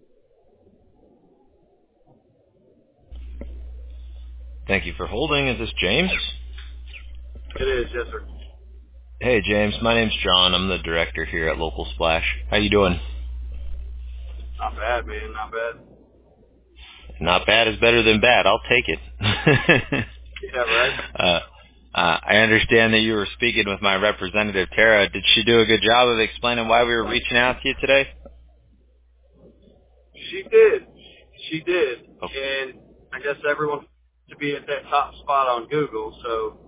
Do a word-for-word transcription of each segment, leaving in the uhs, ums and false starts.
Thank you for holding. Is this James? It is, yes, sir. Hey, James. My name's John. I'm the director here at Local Splash. How you doing? Not bad, man. Not bad. Not bad is better than bad. I'll take it. Yeah, right. uh, uh, I understand that you were speaking with my representative, Tara. Did she do a good job of explaining why we were reaching out to you today? She did. She did. Oh, And I guess everyone to be at that top spot on Google, so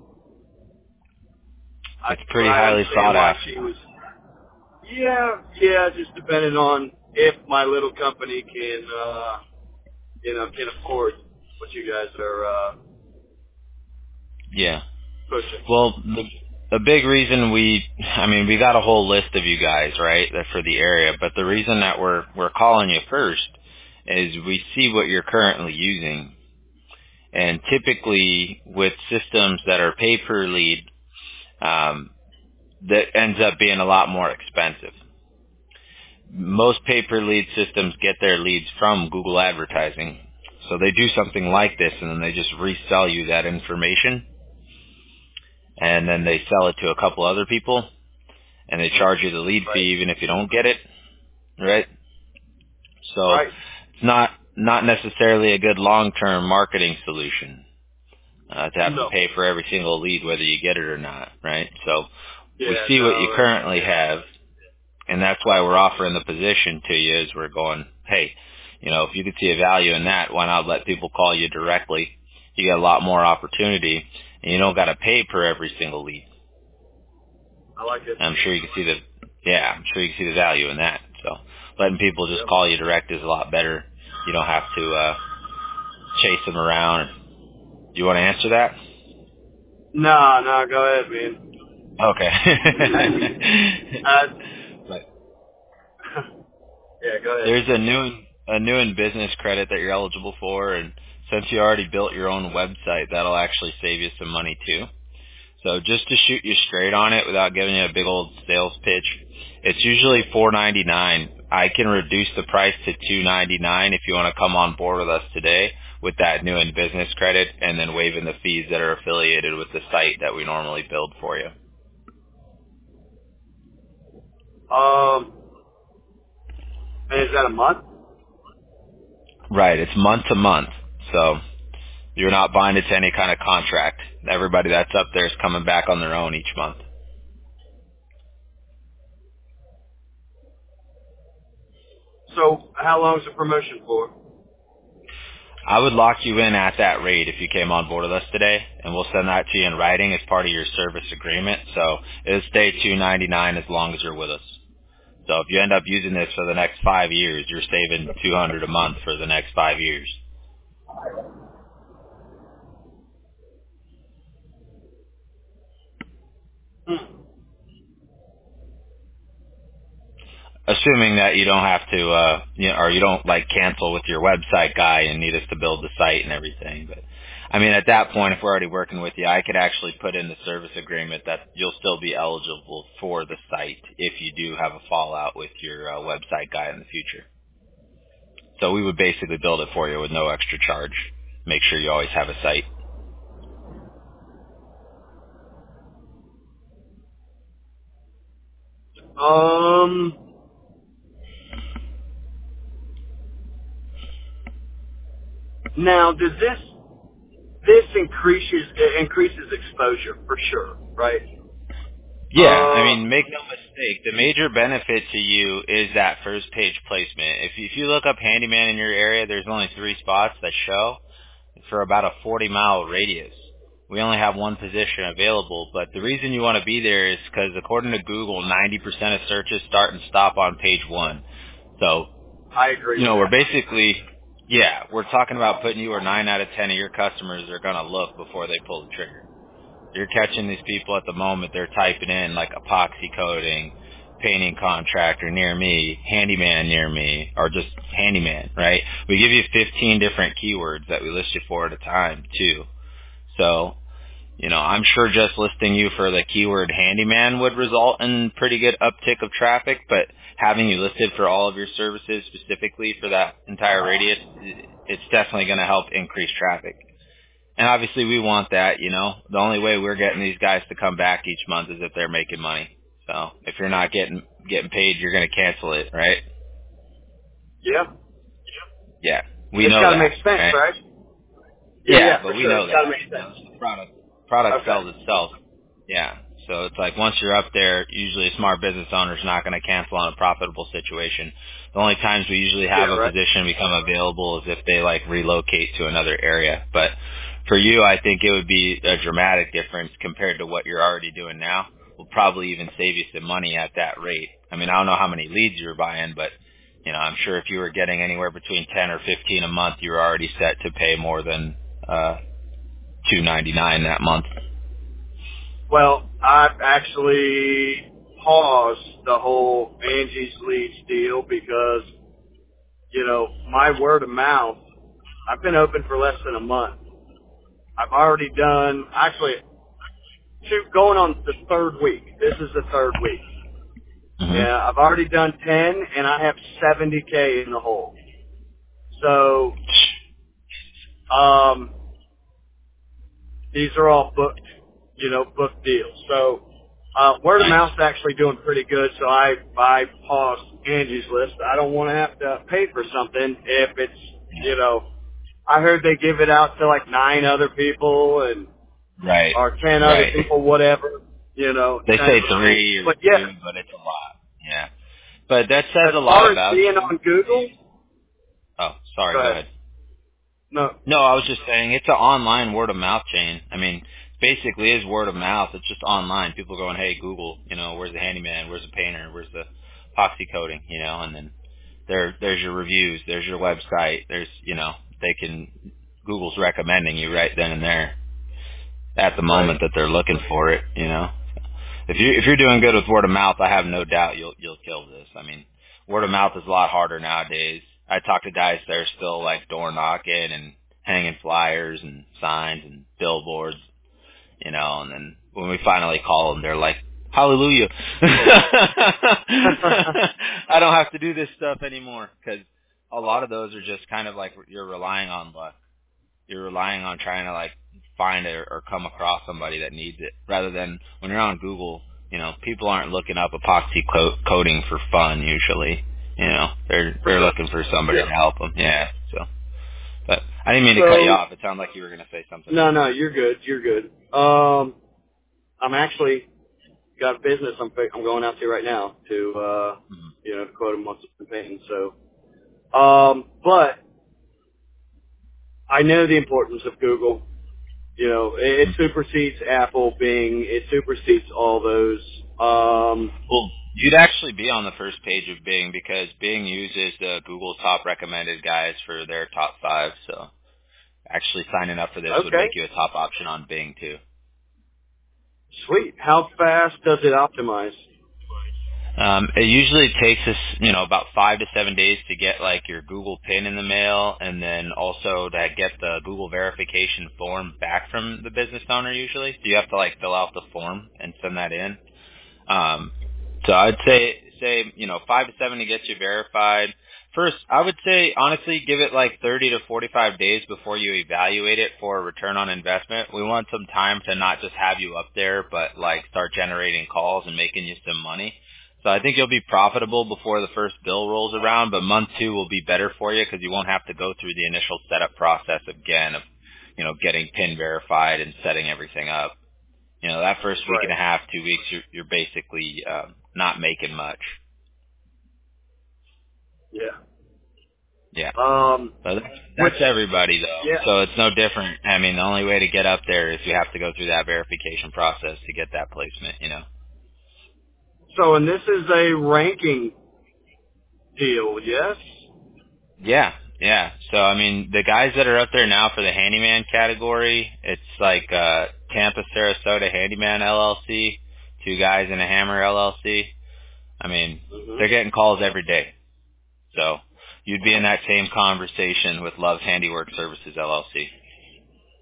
I, it's pretty I highly understand sought why after. she was. Yeah, yeah, just depending on if my little company can, uh, you know, can afford what you guys are uh, Yeah. pushing. Well, the the big reason we, I mean, we got a whole list of you guys, right, that for the area. But the reason that we're we're calling you first is we see what you're currently using, and typically with systems that are pay per lead, um, that ends up being a lot more expensive. Most pay per lead systems get their leads from Google advertising, so they do something like this, and then they just resell you that information. And then they sell it to a couple other people, and they charge you the lead Right. fee even if you don't get it, right? So Right. it's not not necessarily a good long-term marketing solution uh, to have to No. pay for every single lead whether you get it or not, right? So we Yeah, see what you no. And, currently have, and that's why we're offering the position to you is we're going, hey, you know, if you could see a value in that, why not let people call you directly? You get a lot more opportunity, and you don't got to pay per every single lead. I like it. I'm sure you can see the, yeah, I'm sure you can see the value in that. So letting people just Yep. call you direct is a lot better. You don't have to uh, chase them around. Do you want to answer that? No, no, go ahead, man. Okay. I mean, uh, But yeah, go ahead. there's a new a new in business credit that you're eligible for, and since you already built your own website, that'll actually save you some money too. So just to shoot you straight on it without giving you a big old sales pitch, it's usually four ninety-nine. I can reduce the price to two ninety-nine if you want to come on board with us today with that new in business credit, and then waiving the fees that are affiliated with the site that we normally build for you. Um, and is that a month? Right, it's month to month, so you're not binded to any kind of contract. Everybody that's up there is coming back on their own each month. So how long is the promotion for? I would lock you in at that rate if you came on board with us today, and we'll send that to you in writing as part of your service agreement. So it'll stay two ninety-nine as long as you're with us. So if you end up using this for the next five years, you're saving two hundred a month for the next five years. Hmm. Assuming that you don't have to, uh, you know, or you don't like cancel with your website guy and need us to build the site and everything. But I mean, at that point, if we're already working with you, I could actually put in the service agreement that you'll still be eligible for the site if you do have a fallout with your uh, website guy in the future. So we would basically build it for you with no extra charge. Make sure you always have a site. Um, now does this, this increases, it increases exposure for sure, right? Yeah, I Uh, mean, make no mistake. The major benefit to you is that first page placement. If you, if you look up handyman in your area, there's only three spots that show for about a forty mile radius. We only have one position available, but the reason you want to be there is because according to Google, ninety percent of searches start and stop on page one. So, I agree you with know, we're that. basically, yeah, we're talking about putting you where nine out of ten of your customers are going to look before they pull the trigger. You're catching these people at the moment, they're typing in like epoxy coating, painting contractor near me, handyman near me, or just handyman, right? We give you fifteen different keywords that we list you for at a time too. So, you know, I'm sure just listing you for the keyword handyman would result in pretty good uptick of traffic, but having you listed for all of your services specifically for that entire radius, it's definitely going to help increase traffic. And obviously we want that, you know. The only way we're getting these guys to come back each month is if they're making money. So if you're not getting getting paid, you're going to cancel it, right? Yeah. Yeah. We It's know got to that, make sense, right? right? Yeah, Yeah, yeah, but for we sure. know It's got to that. make You know, sense. the product product Okay. sells itself. Yeah. So it's like once you're up there, usually a smart business owner is not going to cancel on a profitable situation. The only times we usually have Yeah, a right. position become available is if they like relocate to another area. But for you, I think it would be a dramatic difference compared to what you're already doing now. Will probably even save you some money at that rate. I mean, I don't know how many leads you're buying, but you know, I'm sure if you were getting anywhere between ten or fifteen a month, you were already set to pay more than uh two ninety-nine that month. Well, I've actually paused the whole Angie's Leads deal because, you know, my word of mouth, I've been open for less than a month. I've already done, actually, two, going on the third week. This is the third week. Mhm. Yeah, I've already done ten, and I have seventy K in the hole. So, um, these are all booked, you know, booked deals. So, uh, word of Nice. mouth's actually doing pretty good. So I, I paused Angie's List. I don't want to have to pay for something if it's, you know, I heard they give it out to like nine other people and, Right. or ten other Right. people, whatever, you know, They kind say of a thing. three or But yeah, two, but it's a lot. Yeah. But that says as a lot far as about being you. on Google, Oh, sorry. go Go ahead. ahead. No, No, I was just saying it's an online word of mouth chain. I mean, basically is word of mouth. It's just online. People going, hey, Google, you know, where's the handyman? Where's the painter? Where's the epoxy coating? You know, and then there, there's your reviews. There's your website. There's, you know, they can, Google's recommending you right then and there at the right. moment that they're looking for it, you know. If you if you're doing good with word of mouth, I have no doubt you'll you'll kill this. I mean, word of mouth is a lot harder nowadays. I talk to guys that are still like door knocking and hanging flyers and signs and billboards, you know, and then when we finally call them, they're like, "Hallelujah! I don't have to do this stuff anymore." Because a lot of those are just kind of like you're relying on luck. You're relying on trying to like find it or come across somebody that needs it, rather than when you're on Google, you know, people aren't looking up epoxy co- coating for fun usually. You know, they're For they're sure. looking for somebody Yeah. to help them. Yeah. So, but I didn't mean to cut you So, off. It sounded like you were going to say something. no, no, you're good. You're good. Um, I'm actually got a business I'm I'm going out to right now to uh Mm-hmm. you know to quote him on some painting. So, um, but I know the importance of Google. You know, it, it supersedes Apple, Bing. It supersedes all those. Um, Well, you'd actually be on the first page of Bing because Bing uses the Google top recommended guys for their top five. So actually signing up for this would okay, make you a top option on Bing too. sweet. How fast does it optimize? Um, it usually takes us, you know, about five to seven days to get like your Google pin in the mail, and then also to get the Google verification form back from the business owner. Usually, so you have to like fill out the form and send that in. Um, so I'd say, say, you know, five to seven to get you verified. First, I would say, honestly, give it like thirty to forty-five days before you evaluate it for a return on investment. We want some time to not just have you up there, but like start generating calls and making you some money. So I think you'll be profitable before the first bill rolls around, but month two will be better for you because you won't have to go through the initial setup process again of, you know, getting PIN verified and setting everything up. You know, that first week and Right. a half, two weeks, you're, you're basically um, not making much. Yeah. Yeah. Um, But that's, which, that's everybody, though. yeah. So it's no different. I mean, the only way to get up there is you have to go through that verification process to get that placement, you know. So, and this is a ranking deal, yes? Yeah, yeah. So, I mean, the guys that are up there now for the handyman category, it's like uh, Tampa, Sarasota Handyman L L C, two guys in a Hammer L L C. I mean, Mm-hmm. they're getting calls every day. So you'd be in that same conversation with Love's Handiwork Services L L C.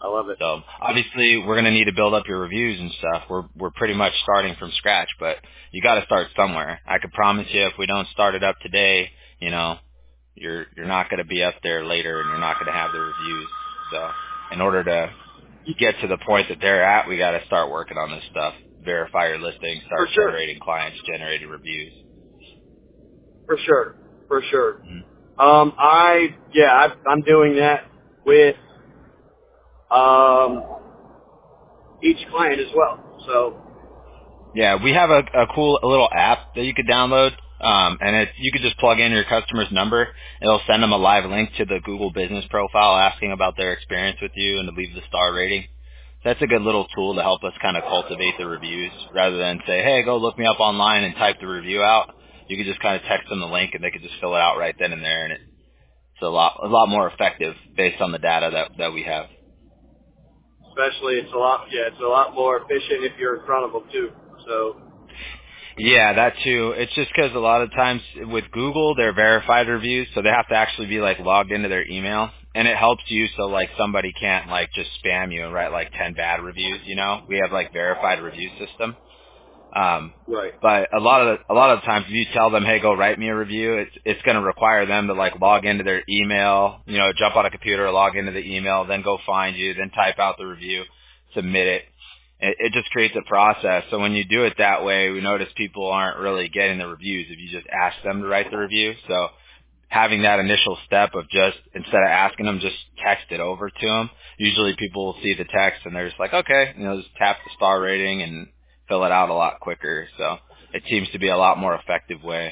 I love it. So obviously we're going to need to build up your reviews and stuff. We're we're pretty much starting from scratch, but you got to start somewhere. I could promise you if we don't start it up today, you know, you're you're not going to be up there later and you're not going to have the reviews. So in order to get to the point that they're at, we got to start working on this stuff. Verify your listing, For start sure. generating clients, generating reviews. For sure. For sure. Mm-hmm. Um, I, yeah, I, I'm doing that with, um, each client as well. So, Yeah, we have a, a cool little app that you could download, um, and it, you could just plug in your customer's number. It'll send them a live link to the Google Business profile asking about their experience with you and to leave the star rating. That's a good little tool to help us kind of cultivate the reviews rather than say, hey, go look me up online and type the review out. You could just kind of text them the link and they could just fill it out right then and there, and it, it's a lot a lot more effective based on the data that, that we have. especially it's a lot, yeah, it's a lot more efficient if you're in front of them too. So, Yeah, that too. It's just because a lot of times with Google, they're verified reviews, so they have to actually be like logged into their email, and it helps you so like somebody can't like just spam you and write like ten bad reviews. You know, we have like verified review system. Um, right. but a lot of the, a lot of the times, if you tell them, hey, go write me a review, it's it's going to require them to like log into their email, you know, jump on a computer, log into the email, then go find you, then type out the review, submit it. It, it just creates a process. So when you do it that way, we notice people aren't really getting the reviews if you just ask them to write the review. So having that initial step of just, instead of asking them, just text it over to them. Usually people will see the text and they're just like, okay, you know, just tap the star rating and fill it out a lot quicker. So it seems to be a lot more effective way.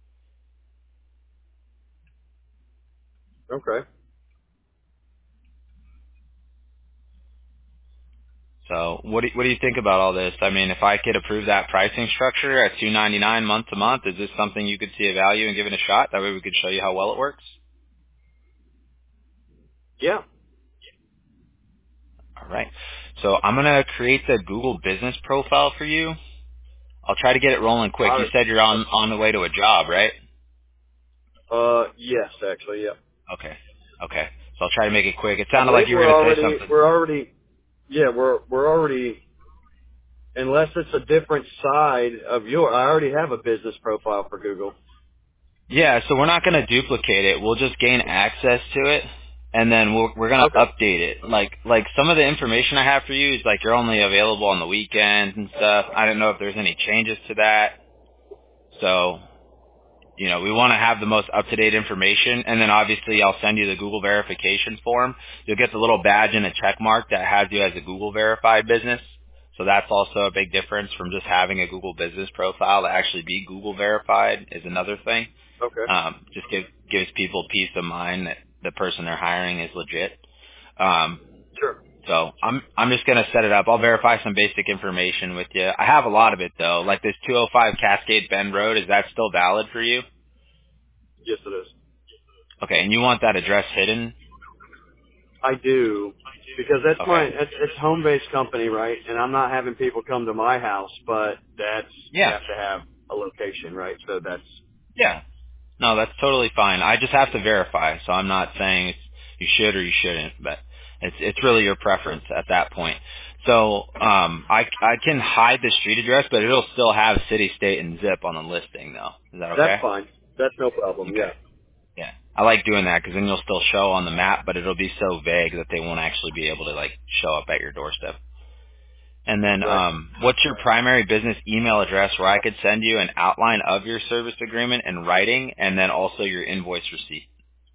Okay. So what do, what do you think about all this? I mean, if I could approve that pricing structure at two ninety-nine month to month, is this something you could see a value in giving a shot? That way we could show you how well it works. Yeah. All right. So I'm going to create the Google business profile for you. I'll try to get it rolling quick. Got You it. said you're on, on the way to a job, right? Uh, yes, actually, yeah. Okay. Okay. So I'll try to make it quick. It I sounded like believe you were we're going to say already, something. we're already, yeah, we're, we're already, unless it's a different side of your, I already have a business profile for Google. Yeah, so we're not going to duplicate it. We'll just gain access to it, and then we'll, we're going to Okay. update it. Like like some of the information I have for you is like you're only available on the weekends and stuff. I don't know if there's any changes to that. So, you know, we want to have the most up-to-date information, and then obviously I'll send you the Google verification form. You'll get the little badge and a check mark that has you as a Google verified business. So that's also a big difference from just having a Google business profile to actually be Google verified is another thing. Okay. Um, just give, gives people peace of mind that the person they're hiring is legit. Um, Sure. so I'm I'm just gonna set it up. I'll verify some basic information with you. I have a lot of it though. Like this two oh five Cascade Bend Road, is that still valid for you? Yes, it is. Okay, and you want that address hidden? I do. Because that's my, Okay. it's, it's home-based company, right? And I'm not having people come to my house, but that's, you Yeah. have to have a location, right? So that's, Yeah. No, that's totally fine. I just have to verify, so I'm not saying it's, you should or you shouldn't, but it's it's really your sure. preference at that point. So um, I I can hide the street address, but it'll still have city, state, and zip on the listing, though. Is that That's okay? fine. That's no problem, Okay. yeah. Yeah, I like doing that because then you'll still show on the map, but it'll be so vague that they won't actually be able to like show up at your doorstep. And then, Right. um, what's your primary business email address where I could send you an outline of your service agreement in writing, and then also your invoice receipt?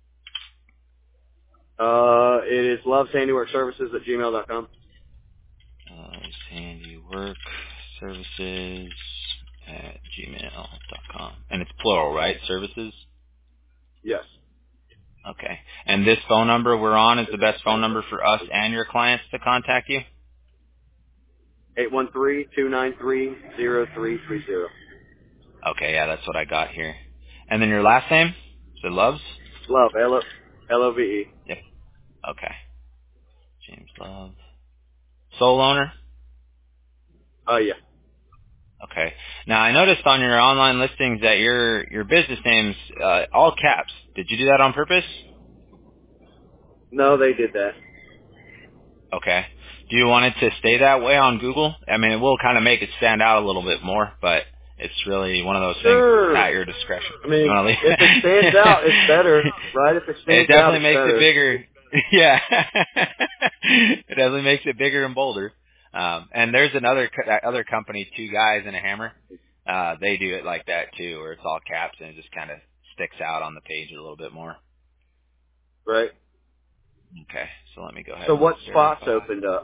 Uh, it is loves handiwork services at gmail dot com. Uh, handiwork services at gmail dot com, and it's plural, right? Services. Yes. Okay. And this phone number we're on is the best phone number for us and your clients to contact you. eight one three, two nine three, zero three three zero. Okay, yeah, that's what I got here. And then your last name? Is it Loves? Love, L O V E. Yep. Okay. James Love. Sole owner? Oh, yeah. Okay. Now I noticed on your online listings that your your business name's uh, all caps. Did you do that on purpose? No, they did that. Okay. Do you want it to stay that way on Google? I mean, it will kind of make it stand out a little bit more, but it's really one of those things Sure. at your discretion. I You mean, want to leave? if it stands out, it's better, right? If it It stands out, definitely it's makes it better. bigger. Yeah. It definitely makes it bigger and bolder. Um, and there's another co- that other company, Two Guys and a Hammer. Uh, they do it like that too, where it's all caps and it just kind of sticks out on the page a little bit more. Right. Okay, so let me go ahead So and what spots verify. opened up?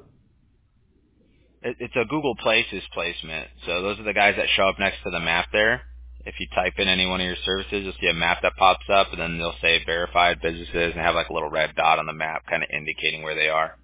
It, it's a Google Places placement. So those are the guys that show up next to the map there. If you type in any one of your services, you'll see a map that pops up, and then they'll say verified businesses and have like a little red dot on the map kind of indicating where they are.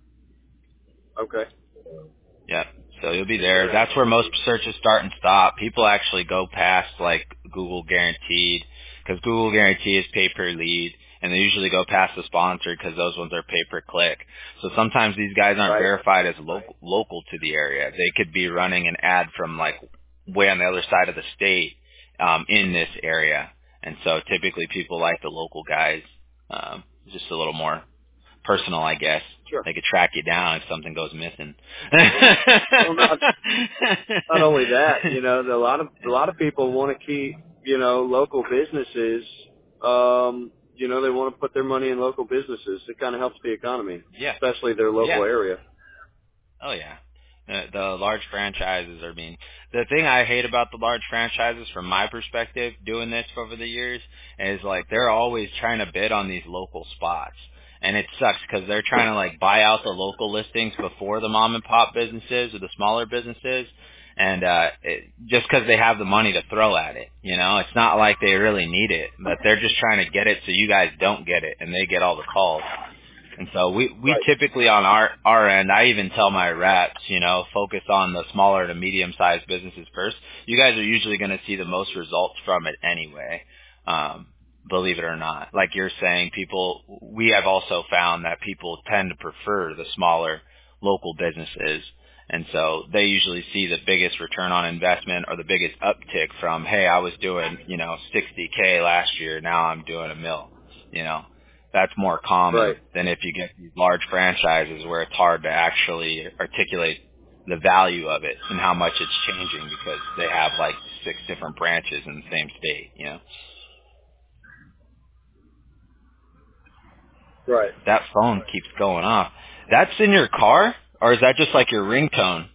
Okay. Yeah. So you'll be there. That's where most searches start and stop. People actually go past like Google Guaranteed because Google Guarantee is pay per lead, and they usually go past the sponsored because those ones are pay per click. So sometimes these guys aren't Right. verified as local local to the area. They could be running an ad from like way on the other side of the state um, in this area, and so typically people like the local guys. Um, just a little more personal, I guess. Sure. They could track you down if something goes missing. Well, not, not only that, you know, a lot of a lot of people want to keep, you know, local businesses. Um, you know, they want to put their money in local businesses. It kind of helps the economy, Yeah. especially their local Yeah. area. Oh yeah. The, the large franchises are being, the thing I hate about the large franchises from my perspective doing this over the years is like they're always trying to bid on these local spots. And it sucks because they're trying to like buy out the local listings before the mom and pop businesses or the smaller businesses. And, uh, it, just because they have the money to throw at it, you know, it's not like they really need it, but they're just trying to get it so you guys don't get it and they get all the calls. And so we, we Right. typically on our, our end, I even tell my reps, you know, focus on the smaller to medium sized businesses first. You guys are usually going to see the most results from it anyway. Um, believe it or not. Like you're saying, people, we have also found that people tend to prefer the smaller local businesses. And so they usually see the biggest return on investment or the biggest uptick from, hey, I was doing, you know, sixty K last year. Now I'm doing a mil, you know. That's more common Right. than if you get these large franchises where it's hard to actually articulate the value of it and how much it's changing because they have like six different branches in the same state, you know. Right. That phone keeps going off. That's in your car? Or is that just like your ringtone?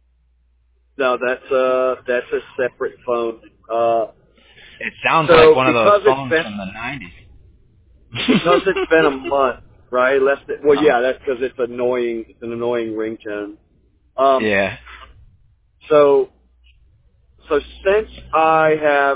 No, that's uh that's a separate phone. Uh, It sounds like so one of those because it's phones been from the nineties. because it's been a month, right? Less than, well, uh, yeah, that's because it's annoying. It's an annoying ringtone. Um, yeah. so so since I have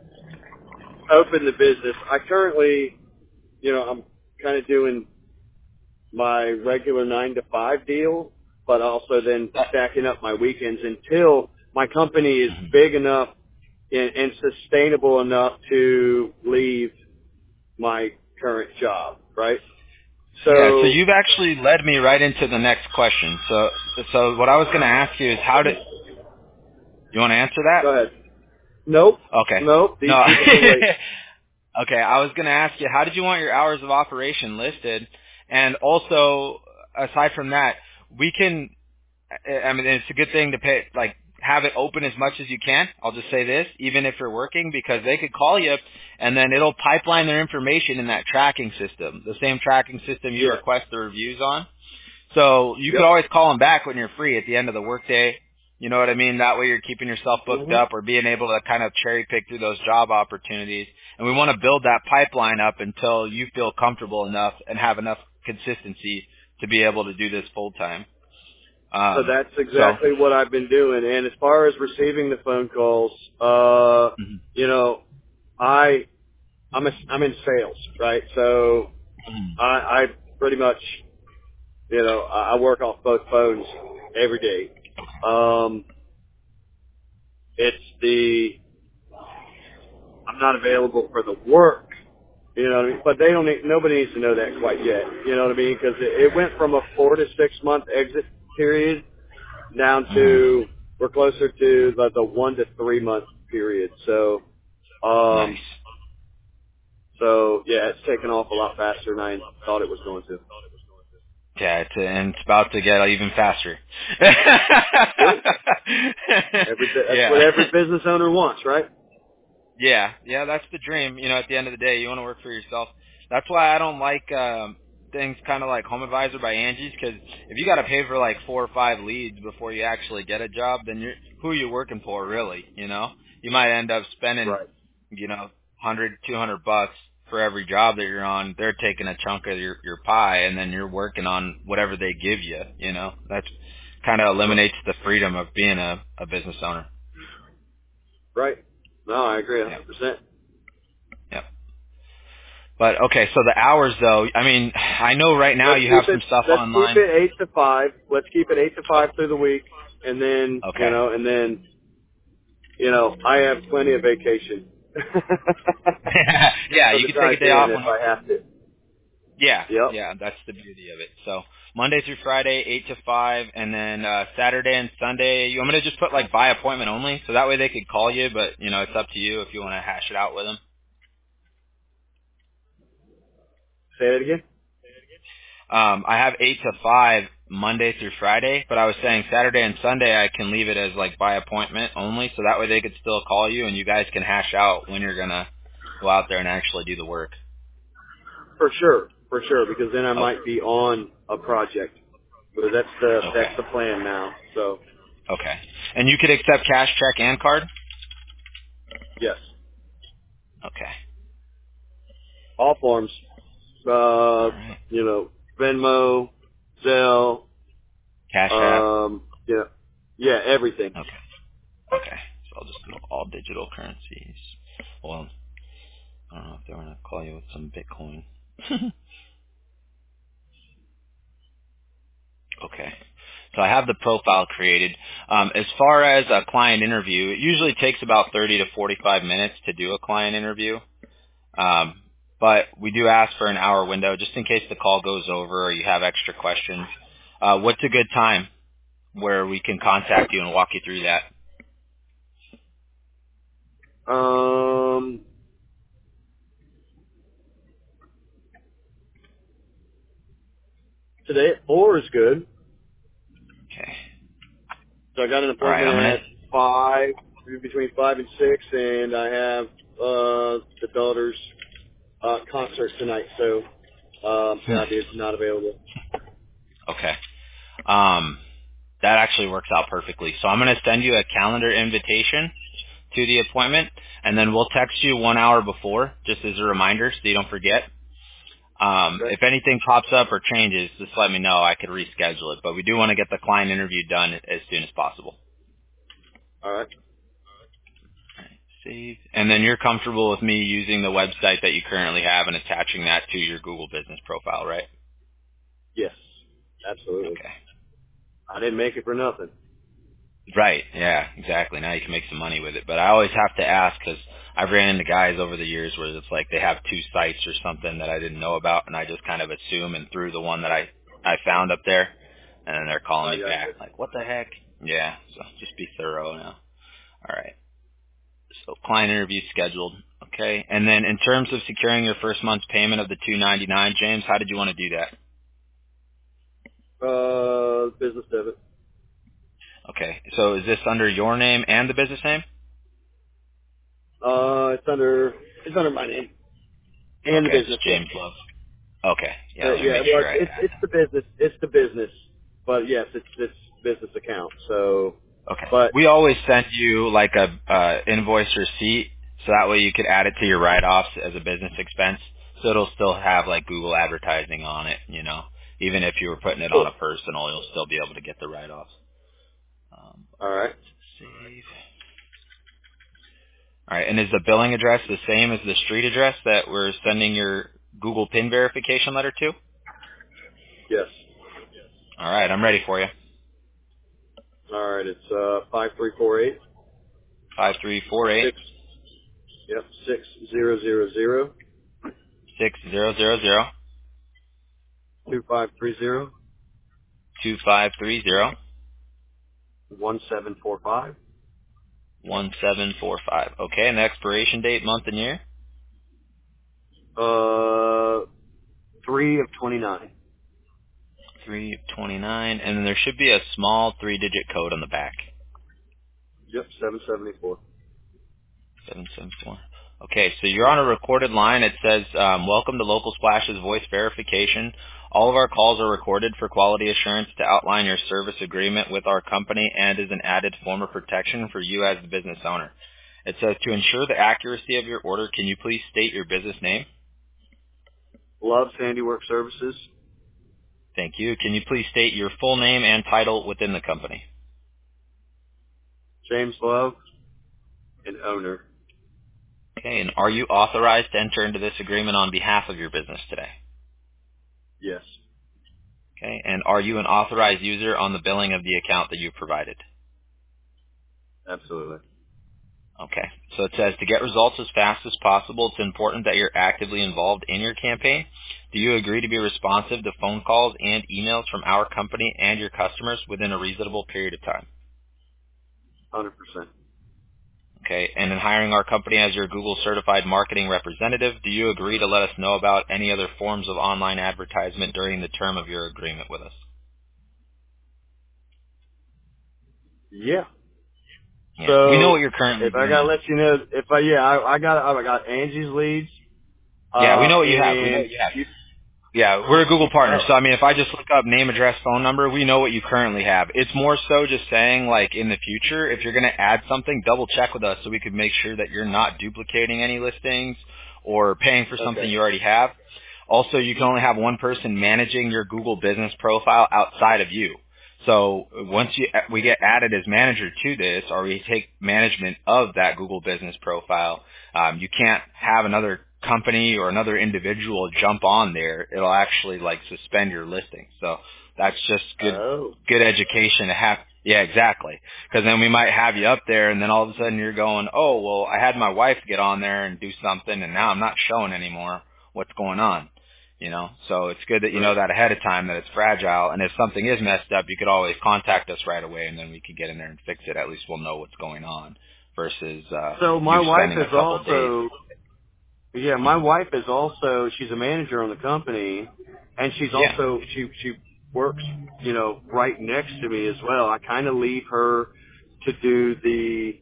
opened the business, I currently, you know, I'm kind of doing my regular nine to five deal, but also then stacking up my weekends until my company is big enough and, and sustainable enough to leave my current job, right? Yeah, so So, you've actually led me right into the next question. So so what I was going to ask you is how did you want to answer that? go ahead. Nope, Okay. nope. These No. people can wait. Okay, I was going to ask you, how did you want your hours of operation listed? And also, aside from that, we can, I mean, it's a good thing to pay, like, have it open as much as you can. I'll just say this, even if you're working, because they could call you and then it'll pipeline their information in that tracking system, the same tracking system you Yeah. request the reviews on. So you could Yep. always call them back when you're free at the end of the workday. You know what I mean? That way you're keeping yourself booked hmm up or being able to kind of cherry pick through those job opportunities. And we want to build that pipeline up until you feel comfortable enough and have enough consistency to be able to do this full time. So Um, that's so, exactly what I've been doing. And as far as receiving the phone calls, uh, mhm, you know, I, I'm a, I'm in sales, right? So mhm, I, I pretty much, you know, I I work off both phones every day. Um, it's the, I'm not available for the work, you know what I mean? But they don't need, nobody needs to know that quite yet, you know what I mean? Because it, it went from a four to six month exit period down mhm. to, we're closer to the, the one to three month period. So, Nice. um, so yeah, it's taken off a lot faster than I thought it was going to. Yeah, it's, and it's about to get even faster. Good. Every, that's Yeah. what every business owner wants, right? Yeah, yeah, that's the dream. You know, at the end of the day, you want to work for yourself. That's why I don't like um, things kind of like Home Advisor by Angie's, because if you got to pay for like four or five leads before you actually get a job, then you're who are you working for, really? You know, you might end up spending, Right. you know, hundred, two hundred bucks for every job that you're on. They're taking a chunk of your your pie, and then you're working on whatever they give you. You know, that's kind of eliminates the freedom of being a, a business owner. Right. No, I agree Yeah. one hundred percent. Yeah. But okay, so the hours though, I mean, I know right now Let's you have keep some it. stuff Let's keep online. it eight to five. Let's keep it eight to Oh, five through the week, and then you okay. know, and then you know, I have plenty of vacation Yeah, for you the can take a time day being off if when. I have to. Yeah, Yep. yeah, that's the beauty of it. So Monday through Friday, eight to five, and then uh Saturday and Sunday. You want me to just put like by appointment only, so that way they could call you, but you know it's up to you if you want to hash it out with them. Say it again. Um, I have eight to five Monday through Friday, but I was saying Saturday and Sunday I can leave it as like by appointment only, so that way they could still call you and you guys can hash out when you're gonna go out there and actually do the work. For sure, for sure, because then I Oh, might be on a project. But that's the okay, that's the plan now. So okay. And you could accept cash, check, and card. yes, Okay. all forms. All Uh, right. you know, Venmo, Zelle, Cash app. um, yeah, yeah, everything. Okay. Okay. So I'll just do all digital currencies. Well, I don't know if they want to call you with some Bitcoin. Okay. So I have the profile created. Um, as far as a client interview, it usually takes about thirty to forty-five minutes to do a client interview. Um, but we do ask for an hour window just in case the call goes over or you have extra questions. Uh, what's a good time where we can contact you and walk you through that? Um, today at four is good. Okay. So I got an All right. appointment I'm going at five, between five and six, and I have uh the daughter's uh concert tonight. So um, to... yeah, I'll be not available. Okay. Um, that actually works out perfectly. So I'm going to send you a calendar invitation to the appointment, and then we'll text you one hour before, just as a reminder, so you don't forget. Um, Okay. if anything pops up or changes, just let me know. I could reschedule it. But we do want to get the client interview done as soon as possible. All right. Save. And then you're comfortable with me using the website that you currently have and attaching that to your Google business profile, right? Yes, absolutely. Okay. I didn't make it for nothing. Right. Yeah, exactly. Now you can make some money with it. But I always have to ask because I've ran into guys over the years where it's like they have two sites or something that I didn't know about, and I just kind of assume and threw the one that I I found up there, and then they're calling I me got back you. like, what the heck? Yeah. So just be thorough now. All right. So client interview scheduled. Okay. And then in terms of securing your first month's payment of the two ninety-nine, James, how did you want to do that? Uh, business debit. Okay. So is this under your name and the business name? Uh, it's under it's under my name and the Okay, business just name. James Love. Okay. Yeah, Uh, let me yeah, make well, sure I it's add it's the business. It's the business. But yes, it's it's business account. So, Okay. but We always send you like a uh, invoice receipt, so that way you could add it to your write-offs as a business expense. So it'll still have like Google advertising on it, you know. Even if you were putting it on cool. a personal, you'll still be able to get the write-offs. Um, All all right. right, save. All right, and is the billing address the same as the street address that we're sending your Google PIN verification letter to? Yes. All right, I'm ready for you. All right. It's uh five three four eight Five three four eight six. Yep. Six zero zero zero six zero zero zero two five three zero two five three zero one seven four five. one seven four five. Okay, and the expiration date, month and year? Uh, three of twenty nine. three twenty-nine, and then there should be a small three-digit code on the back. Yep, seven seventy-four. seven seven four. Okay, so you're on a recorded line. It says, um, welcome to Local Splash's voice verification. All of our calls are recorded for quality assurance to outline your service agreement with our company and is an added form of protection for you as the business owner. It says, to ensure the accuracy of your order, can you please state your business name? Love's Handiwork Services. Thank you. Can you please state your full name and title within the company? James Love, and owner. Okay, and are you authorized to enter into this agreement on behalf of your business today? Yes. Okay, and are you an authorized user on the billing of the account that you provided? Absolutely. Okay, so it says to get results as fast as possible, it's important that you're actively involved in your campaign. Do you agree to be responsive to phone calls and emails from our company and your customers within a reasonable period of time? one hundred percent. Okay, and in hiring our company as your Google certified marketing representative, do you agree to let us know about any other forms of online advertisement during the term of your agreement with us? Yeah. Yeah. So We know what you're currently if I doing. gotta let you know, if I yeah, I, I got I got Angie's leads. Yeah, we Uh, know what you have. We know and what you have. you, Yeah, we're a Google partner, oh, so I mean, if I just look up name, address, phone number, we know what you currently have. It's more so just saying, like, in the future, if you're going to add something, double check with us so we could make sure that you're not duplicating any listings or paying for something okay. you already have. Also, you can only have one person managing your Google business profile outside of you. So once you, we get added as manager to this, or we take management of that Google business profile, um, you can't have another company or another individual jump on there. It'll actually like suspend your listing. So that's just good, Oh. good education to have. Yeah, exactly. Because then we might have you up there, and then all of a sudden you're going, oh, well, I had my wife get on there and do something, and now I'm not showing anymore. What's going on? You know, so it's good that you know Right. that ahead of time, that it's fragile, and if something is messed up, you could always contact us right away, and then we could get in there and fix it. At least we'll know what's going on versus uh, So my you wife spending a is couple of days. also yeah, my wife is also she's a manager on the company, and she's Yeah. also she she works you know right next to me as well. I kind of leave her to do the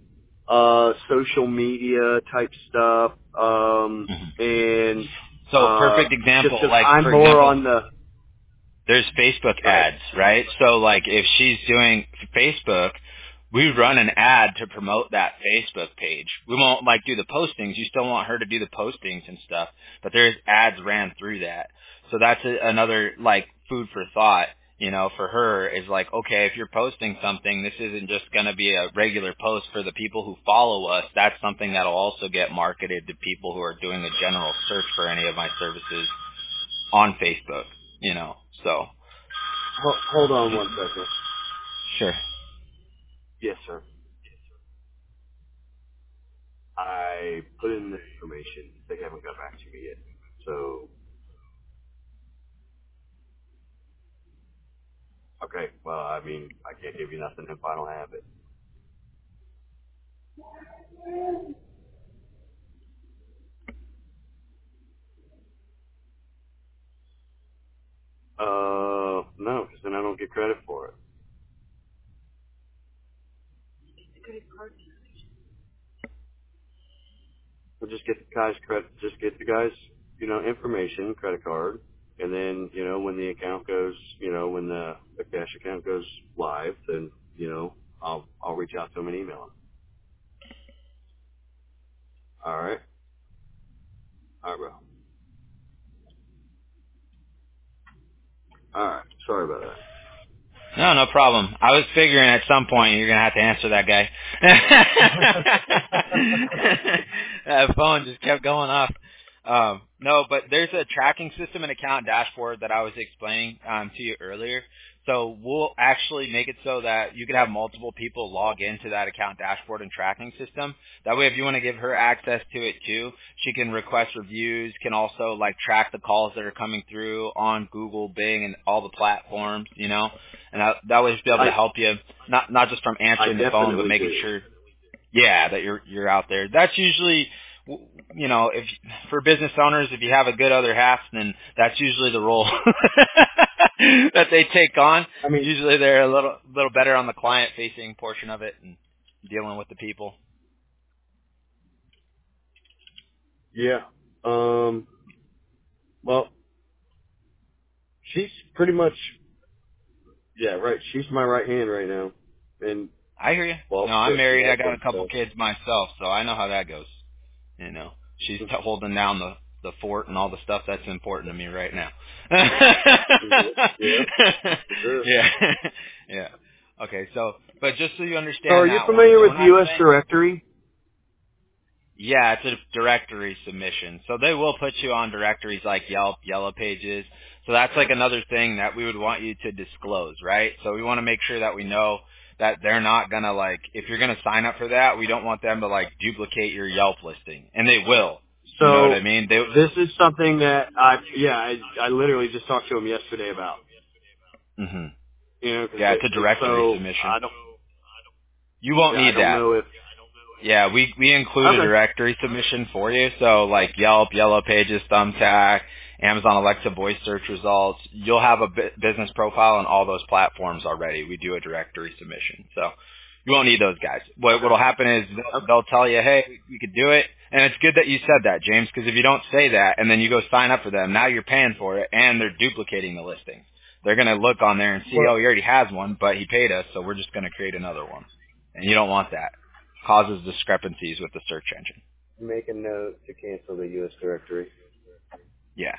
uh social media type stuff, um, hmm and So uh, perfect just example, because like I'm for more example, on the there's Facebook go ahead. ads, right? So like if she's doing Facebook, we run an ad to promote that Facebook page. We won't like do the postings. You still want her to do the postings and stuff, but there's ads ran through that. So that's a, another like food for thought, you know, for her is like, okay, if you're posting something, this isn't just going to be a regular post for the people who follow us. That's something that'll also get marketed to people who are doing a general search for any of my services on Facebook, you know, so. Ho- hold on one second. Sure. Yes, sir. I put in the information. They haven't got back to me yet. So, okay. Well, I mean, I can't give you nothing if I don't have it. Uh, no, because then I don't get credit for it. We'll just get the guy's credit. Just get the guy's, you know, information, credit card, and then, you know, when the account goes, you know, when the, the cash account goes live, then, you know, I'll I'll reach out to him and email him. All right. All right, bro. All right. Sorry about that. No, no problem. I was figuring at some point you're gonna have to answer that guy. That phone just kept going off. Um, no, but there's a tracking system and account dashboard that I was explaining um, to you earlier. So we'll actually make it so that you can have multiple people log into that account dashboard and tracking system. That way, if you want to give her access to it too, she can request reviews, can also like track the calls that are coming through on Google, Bing, and all the platforms, you know. And that, that way, she'll be able to I help you, not not just from I answering the phone, but definitely making do. sure, yeah, that you're you're out there. That's usually, you know, if for business owners, if you have a good other half, then that's usually the role. that they take on. I mean, usually they're a little little better on the client facing portion of it and dealing with the people. Yeah. Um. Well, she's pretty much. Yeah, right. She's my right hand right now, and I hear you. well, No, I'm married. I got a also, couple so. kids myself, so I know how that goes. You know, she's t- holding down the the fort and all the stuff that's important to me right now. Yeah, for sure. yeah, yeah. Okay, so but just so you So, understand are you that one. familiar So with when the I'm U S saying, directory? yeah, it's a directory submission. So they will put you on directories like Yelp, Yellow Pages. So that's like another thing that we would want you to disclose, right? So we want to make sure that we know that they're not going to like, if you're going to sign up for that, we don't want them to like duplicate your Yelp listing. And they will. You know what I So, mean? They, this is something that I, yeah, I, I literally just talked to him yesterday about. hmm You know, because Yeah, it, it's a it's directory so, submission. I don't, You won't yeah, I need don't that. know if, Yeah, we we include a okay. directory submission for you. So like Yelp, Yellow Pages, Thumbtack, Amazon Alexa voice search results. You'll have a bu- business profile on all those platforms already. We do a directory submission. So you won't need those guys. What what'll happen is they'll, Okay. they'll tell you, hey, you could do it. And it's good that you said that, James, because if you don't say that and then you go sign up for them, now you're paying for it and they're duplicating the listings. They're going to look on there and see, Well, oh, he already has one, but he paid us, so we're just going to create another one. And you don't want that. Causes discrepancies with the search engine. make a note to cancel the U S directory. Yeah.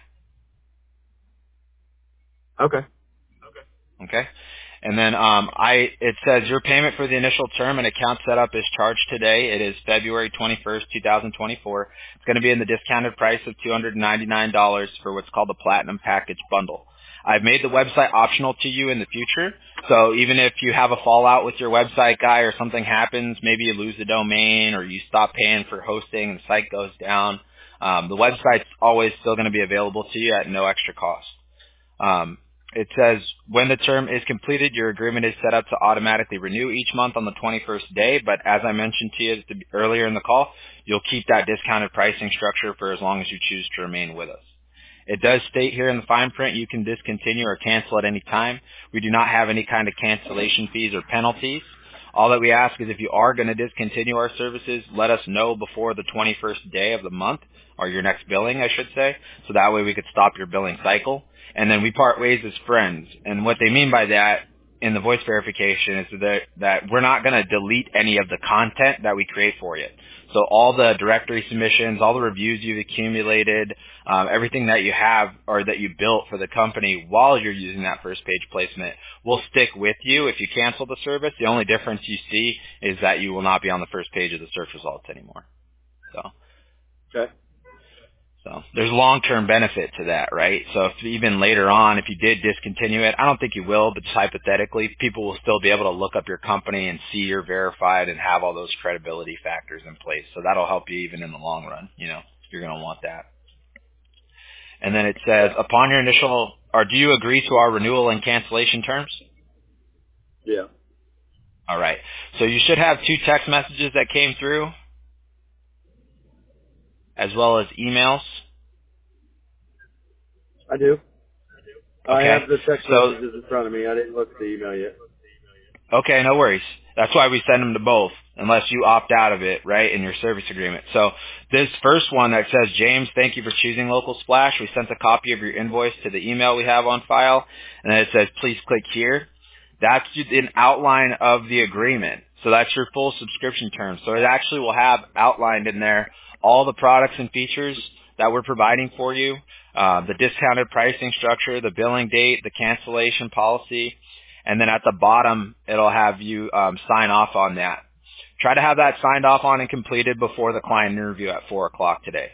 Okay. Okay. And then um, I it says your payment for the initial term and account setup is charged today. It is February twenty-first, twenty twenty-four. It's going to be in the discounted price of two hundred ninety-nine dollars for what's called the Platinum Package Bundle. I've made the website optional to you in the future. So even if you have a fallout with your website guy or something happens, maybe you lose the domain or you stop paying for hosting and the site goes down, um, the website's always still going to be available to you at no extra cost. Um, it says when the term is completed, your agreement is set up to automatically renew each month on the twenty-first day. But as I mentioned to you at the- earlier in the call, you'll keep that discounted pricing structure for as long as you choose to remain with us. It does state here in the fine print you can discontinue or cancel at any time. We do not have any kind of cancellation fees or penalties. All that we ask is if you are going to discontinue our services, let us know before the twenty-first day of the month, or your next billing, I should say, so that way we could stop your billing cycle. And then we part ways as friends. And what they mean by that in the voice verification is that, that we're not going to delete any of the content that we create for you. So all the directory submissions, all the reviews you've accumulated, um, everything that you have or that you built for the company while you're using that first page placement will stick with you if you cancel the service. The only difference you see is that you will not be on the first page of the search results anymore. So. Okay. So there's long-term benefit to that, right? So if even later on, if you did discontinue it, I don't think you will, but just hypothetically, people will still be able to look up your company and see you're verified and have all those credibility factors in place. So that'll help you even in the long run. You know, you're going to want that. And then it says, upon your initial, or do you agree to our renewal and cancellation terms? Yeah. All right. So you should have two text messages that came through, as well as emails. I do. I Okay. have the text So messages in front of me. I didn't look at the email yet. Okay, no worries. That's why we send them to both, unless you opt out of it, right, in your service agreement. So this first one that says, James, thank you for choosing Local Splash. We sent a copy of your invoice to the email we have on file, and then it says, please click here. That's an outline of the agreement. So that's your full subscription term. So it actually will have outlined in there all the products and features that we're providing for you, uh, the discounted pricing structure, the billing date, the cancellation policy, and then at the bottom, it'll have you um, sign off on that. Try to have that signed off on and completed before the client interview at four o'clock today.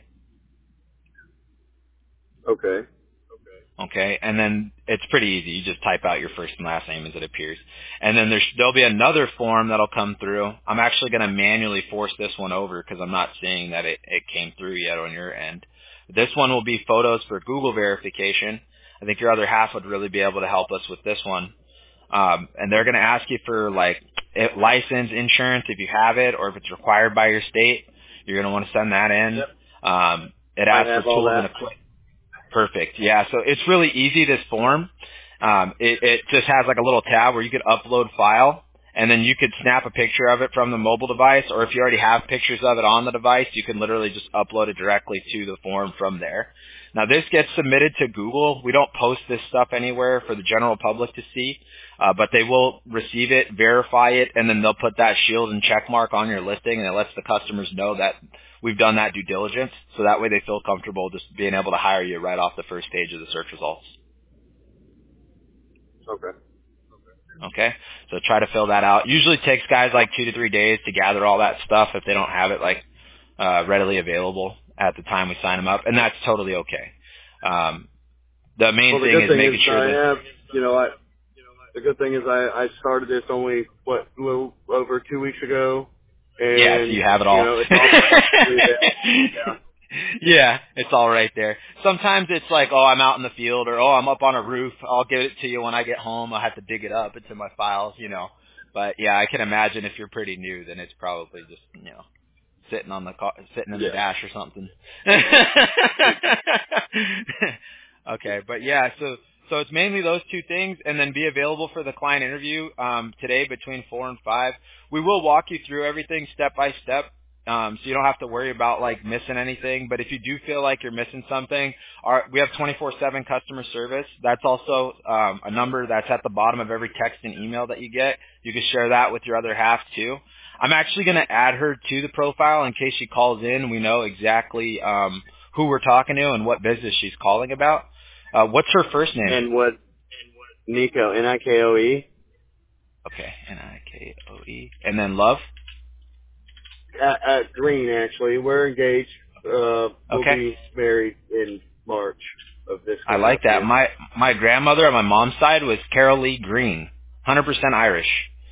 Okay. Okay, and then it's pretty easy. You just type out your first and last name as it appears. And then there's, there'll be another form that'll come through. I'm actually going to manually force this one over because I'm not seeing that it, it came through yet on your end. This one will be photos for Google verification. I think your other half would really be able to help us with this one. Um, and they're going to ask you for like it, license, insurance if you have it, or if it's required by your state. You're going to want to send that in. Yep. Um, it I asks for have all tools and that. equipment. Perfect. Yeah. So it's really easy, this form. Um, it, it just has like a little tab where you could upload file, and then you could snap a picture of it from the mobile device, or if you already have pictures of it on the device, you can literally just upload it directly to the form from there. Now, this gets submitted to Google. We don't post this stuff anywhere for the general public to see, uh, but they will receive it, verify it, and then they'll put that shield and check mark on your listing, and it lets the customers know that we've done that due diligence, so that way they feel comfortable just being able to hire you right off the first page of the search results. Okay. Okay, so try to fill that out. Usually takes guys like two to three days to gather all that stuff if they don't have it like uh, readily available at the time we sign them up, and that's totally okay. Um, the main Well, the thing good is thing making is sure I that have, you know, I the good thing is I I started this only what a little over two weeks ago, yeah, so and you have it you all. know it's all perfectly available. Yeah. Yeah, it's all right there. Sometimes it's like, oh, I'm out in the field, or oh, I'm up on a roof. I'll give it to you when I get home. I'll have to dig it up. It's in my files, you know. But yeah, I can imagine if you're pretty new, then it's probably just, you know, sitting on the car, sitting in the Yeah. dash or something. Okay, but yeah, so so it's mainly those two things, and then be available for the client interview um, today between four and five. We will walk you through everything step by step, um, so you don't have to worry about like missing anything. But if you do feel like you're missing something, our, we have twenty-four seven customer service. That's also um, a number that's at the bottom of every text and email that you get. You can share that with your other half too. I'm actually going to add her to the profile in case she calls in. We know exactly um, who we're talking to and what business she's calling about. Uh, what's her first name? And what Nico N I K O E Okay, N I K O E. And then Love? at, at Green actually. We're engaged. Uh, we'll Okay. be married in March of this I coming like up that. year. My my grandmother on my mom's side was Carol Lee Green. one hundred percent Irish.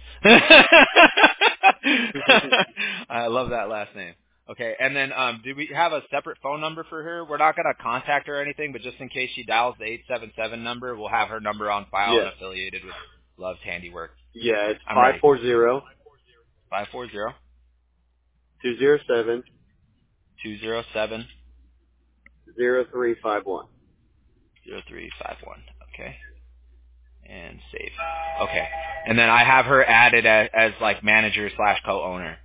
I love that last name. Okay, and then um, do we have a separate phone number for her? We're not going to contact her or anything, but just in case she dials the eight seven seven number, we'll have her number on file and Yes. affiliated with Love's Handiwork. Yeah, it's I'm five ready. four zero five four zero two zero seven two zero seven zero three five one. zero three five one. Okay. And save. Okay. And then I have her added as, as like manager slash co-owner.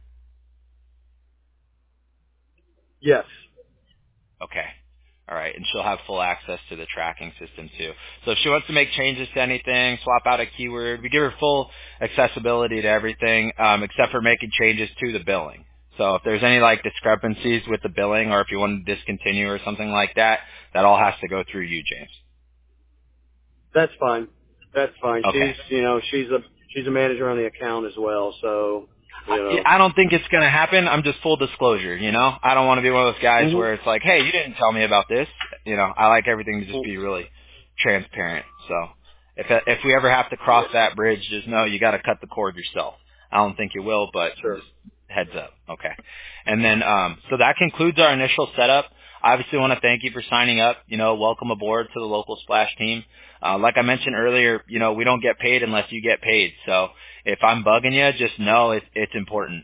Yes. Okay. All right. And she'll have full access to the tracking system too. So if she wants to make changes to anything, swap out a keyword, we give her full accessibility to everything, um, except for making changes to the billing. So if there's any like discrepancies with the billing, or if you want to discontinue or something like that, that all has to go through you, James. That's fine. That's fine. Okay. She's, you know, she's a she's a manager on the account as well. So, you know. I I don't think it's going to happen. I'm just full disclosure, you know. I don't want to be one of those guys Mhm. where it's like, hey, you didn't tell me about this. You know, I like everything to just be really transparent. So if if we ever have to cross Yeah. that bridge, just know you got to cut the cord yourself. I don't think you will, but Sure. just heads up. Okay. And then, um, so that concludes our initial setup. Obviously, want to thank you for signing up. You know, welcome aboard to the local Splash team. Uh, like I mentioned earlier, you know, we don't get paid unless you get paid. So if I'm bugging you, just know it, it's important.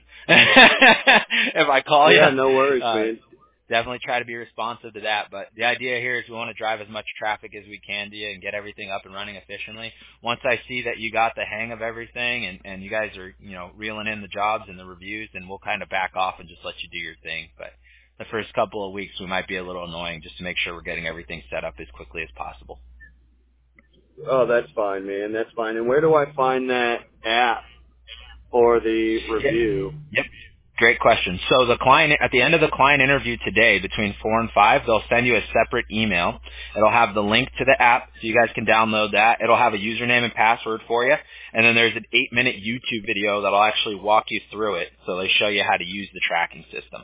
If I call Yeah. you, No worries, uh, man. definitely try to be responsive to that. But the idea here is we want to drive as much traffic as we can to you and get everything up and running efficiently. Once I see that you got the hang of everything and, and you guys are, you know, reeling in the jobs and the reviews, then we'll kind of back off and just let you do your thing. But the first couple of weeks we might be a little annoying just to make sure we're getting everything set up as quickly as possible. Oh, that's fine, man. That's fine. And where do I find that app for the Yep. review? Yep. Great question. So the client, at the end of the client interview today, between four and five, they'll send you a separate email. It'll have the link to the app, so you guys can download that. It'll have a username and password for you, and then there's an eight-minute YouTube video that'll actually walk you through it. So they show you how to use the tracking system.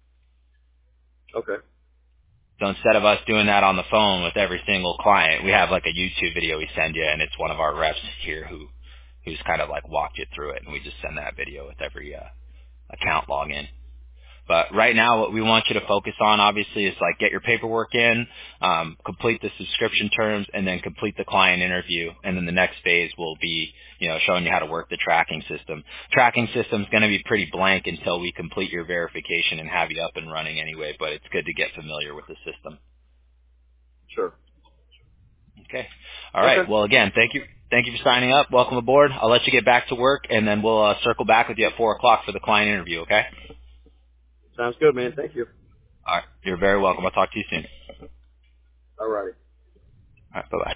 Okay. So instead of us doing that on the phone with every single client, we have like a YouTube video we send you, and it's one of our reps here who, who's kind of like walked you through it, and we just send that video with every uh, account login. But right now, what we want you to focus on, obviously, is like get your paperwork in, um, complete the subscription terms, and then complete the client interview. And then the next phase will be, you know, showing you how to work the tracking system. Tracking system's going to be pretty blank until we complete your verification and have you up and running anyway. But it's good to get familiar with the system. Sure. Okay. All right. Okay. Well, again, thank you. Thank you for signing up. Welcome aboard. I'll let you get back to work, and then we'll uh, circle back with you at four o'clock for the client interview, okay? Sounds good, man. Thank you. All right. You're very welcome. I'll talk to you soon. All righty. All right. Bye-bye.